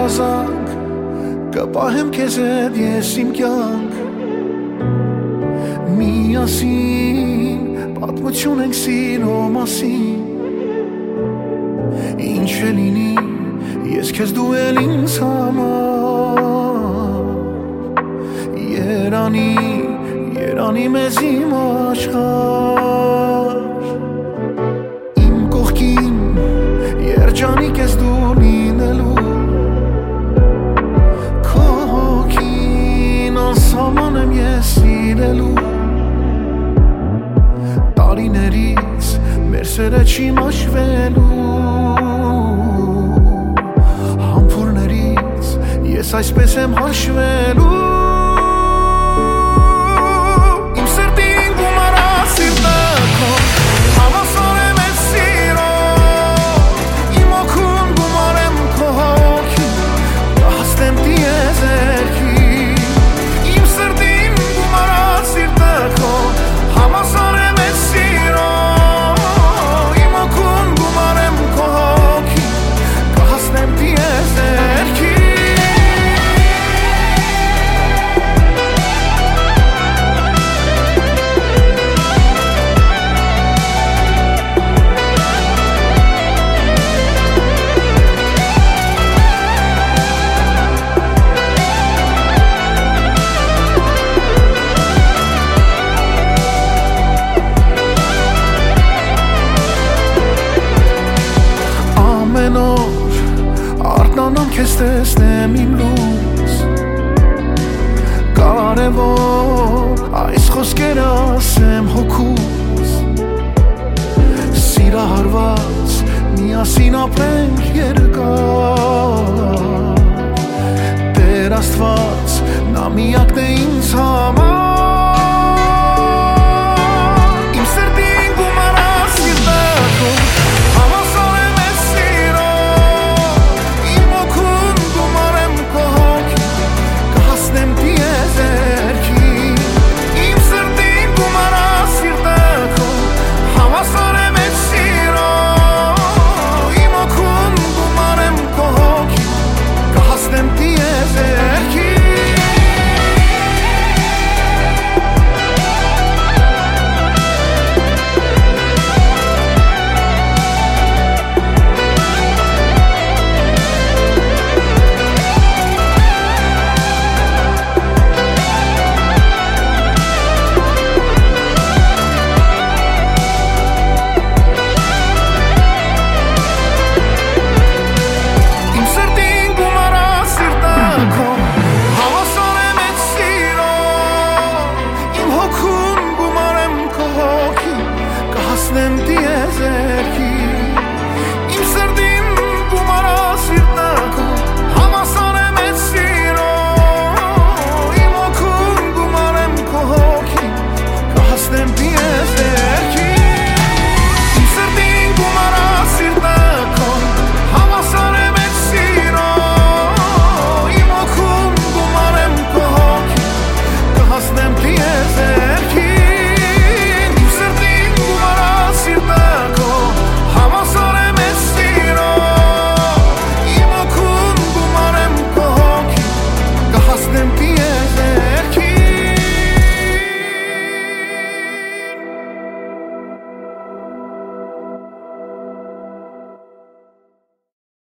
զանգ կպահեմ քեզ հետ ես իմ կյանք միասին պատմություն ենք սիրո մասին ինչ է լինի ես քեզ դու էլ ինձ համար երանի մեզ իմ աշխարհ իմ կողքին երջանիկ ես դու լինելու քո հոգին անսահման եմ ես սիրելու տարիներից մեր սերը չի մաշվելու համբուրներից ես այսպես եմ հաշվելու Արտանամ քեզ տեսնեմ իմ լույս կարևոր այս խոսքերը ասեմ հոգուս սիրահարված միասին ապրենք երկար Տեր Աստված նա միակն է ինձ համար Them